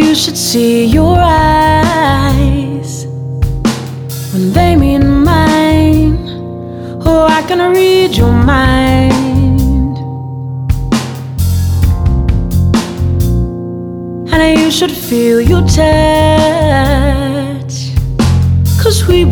you should see your eyes when they meet mine. Oh, I can read your mind, and you should feel your touch